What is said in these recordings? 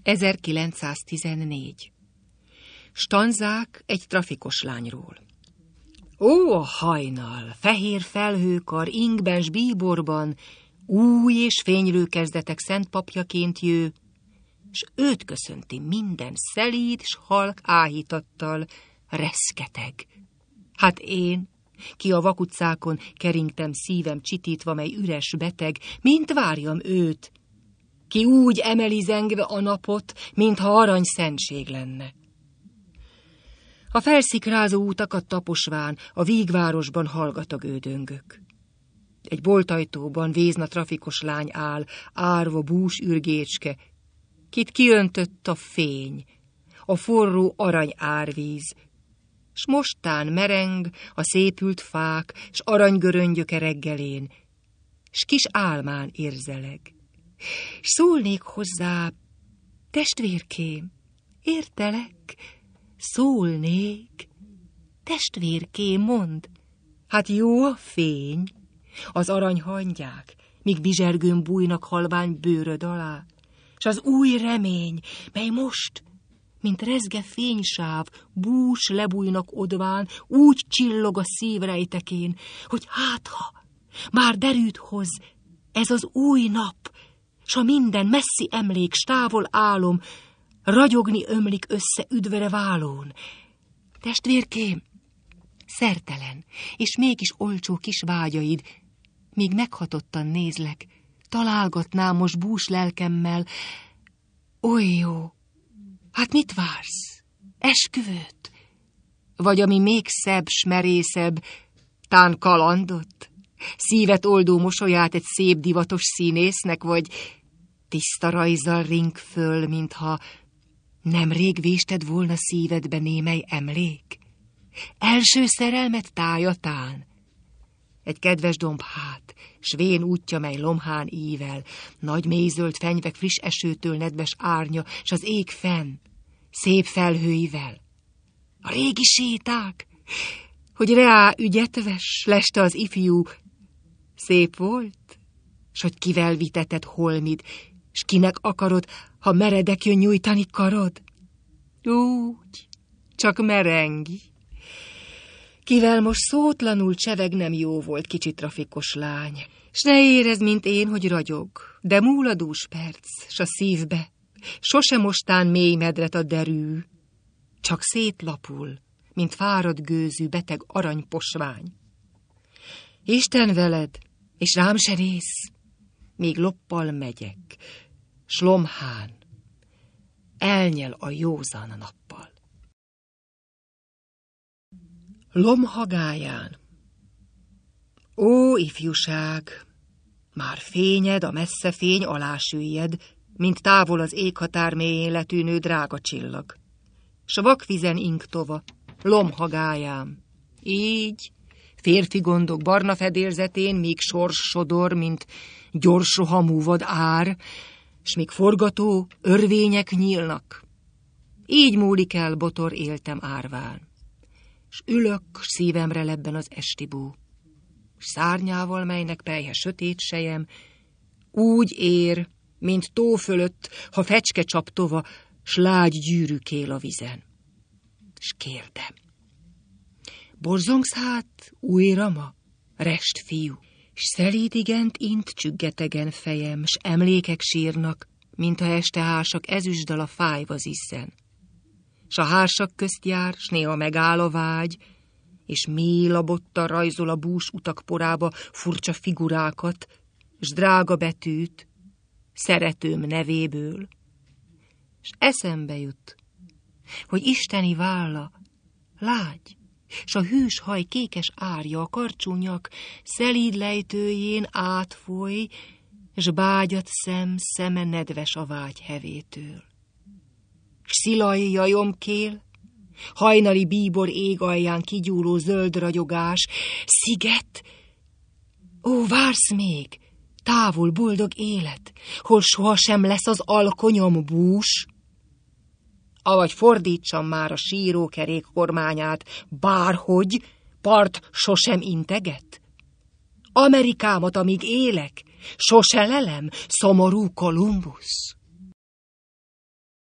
1914. Stanzák egy trafikos lányról. Ó, a hajnal, fehér felhőkar, ingben s bíborban, új és fénylő kezdetek szent papjaként jő, s őt köszönti minden szelíd s halk áhítattal, reszketeg. Hát én, ki a vakutcákon keringtem szívem csitítva, mely üres beteg, mint várjam őt, ki úgy emeli zengve a napot, mintha arany szentség lenne. A felszikrázó utakat taposván a vígvárosban hallgatag ődöngök. Egy boltajtóban vézna trafikos lány áll, árva bús ürgécske, kit kiöntött a fény, a forró arany árvíz, s mostán mereng a szépült fák, s aranygöröngyöke reggelén, s kis álmán érzeleg. S szólnék hozzá, testvérkém, értelek? Szólnék, testvérkém, mondd, hát jó a fény, az aranyhangyák, míg bizsergőn bújnak halvány bőröd alá, s az új remény, mely most, mint rezge fénysáv, bús lebújnak odván, úgy csillog a szívrejtekén, hogy hátha, már derűt hoz ez az új nap, s a minden messzi emlék, s távol álom, ragyogni ömlik össze üdvöre válón. Testvérkém, szertelen, és mégis olcsó kis vágyaid, míg meghatottan nézlek, találgatnám most bús lelkemmel. Oly jó, hát mit vársz? Esküvőt? Vagy ami még szebb, s merészebb, tán kalandot? Szívet oldó mosolyát egy szép divatos színésznek, vagy tiszta rajzzal ring föl, mintha nemrég vésted volna szívedbe némely emlék? Első szerelmet tájatán? Egy kedves dombhát, s vén útja, mely lomhán ível, nagy mélyzöld fenyvek friss esőtől nedves árnya, s az ég fenn, szép felhőivel. A régi séták, hogy reá ügyetves, leste az ifjú, szép volt, s hogy kivel viteted holmid, s kinek akarod, ha meredek jön nyújtani karod? Úgy, csak merengi. Kivel most szótlanul csevegnem jó volt, kicsi trafikos lány, s ne érezd, mint én, hogy ragyog, de múladús perc, s a szívbe sose mostán mély medret a derű, csak szétlapul, mint fáradt gőzű beteg aranyposvány. Isten veled, és rám se rész, még loppal megyek, s lomhán elnyel a józan nappal. Lomhagáján. Ó, ifjúság, már fényed, a messze fény alá süllyed, mint távol az éghatár mélyén letűnő drága csillag. S a vakvizen ing tova, lomhagáján. Így, férfi gondok barna fedélzetén, míg sors sodor, mint gyors rohamú vad ár, s míg forgató örvények nyílnak. Így múlik el botor éltem árván. S ülök szívemre lebben az esti bú, s szárnyával, melynek pelyhe sötét sejem, úgy ér, mint tó fölött, ha fecske csap tova, s lágy gyűrű kél a vizen. S kérdem, borzongsz hát újra ma, rest fiú, s szelíd igent int csüggetegen fejem, s emlékek sírnak, mintha este hársak ezüstdal a fájva zisszen. S a hársak közt jár, s néha megáll a vágy, és mély labottal rajzol a bús utak porába furcsa figurákat, s drága betűt, szeretőm nevéből. S eszembe jut, hogy isteni válla lágy, s a hűs haj kékes árja, a karcsúnyak szelíd lejtőjén átfoly, s bágyat szeme nedves a vágy hevétől. S szilaj jajomkél, hajnali bíbor ég alján kigyúló zöld ragyogás, sziget, ó, vársz még, távol boldog élet, hol sohasem lesz az alkonyom bús? Avagy fordítsam már a sírókerék kormányát, bárhogy part sosem integet? Amerikámat, amíg élek, sose lelem, szomorú Kolumbusz.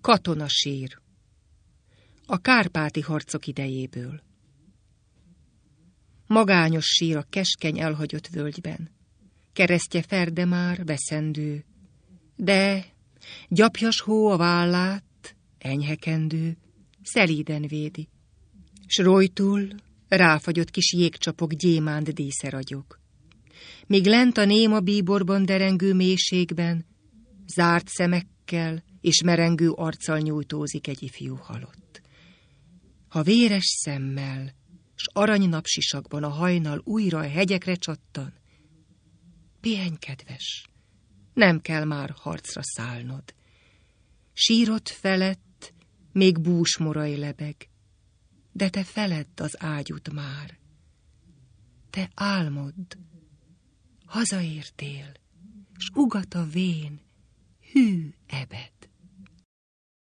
Katonasír. A kárpáti harcok idejéből. Magányos sír a keskeny elhagyott völgyben. Keresztje ferde már, veszendő, de gyapjas hó a vállát, enyhekendő, szelíden védi, s rojtul ráfagyott kis jégcsapok gyémánt díszeragyok. Míg lent a néma bíborban derengő mélységben, zárt szemekkel és merengő arccal nyújtózik egy ifjú halott. Ha véres szemmel, s arany napsisakban a hajnal újra a hegyekre csattan, pihenj, kedves, nem kell már harcra szállnod. Sírod felett még búsmorai lebeg, de te feledd az ágyút már. Te álmod, hazaértél, s ugat a vén, hű ebed.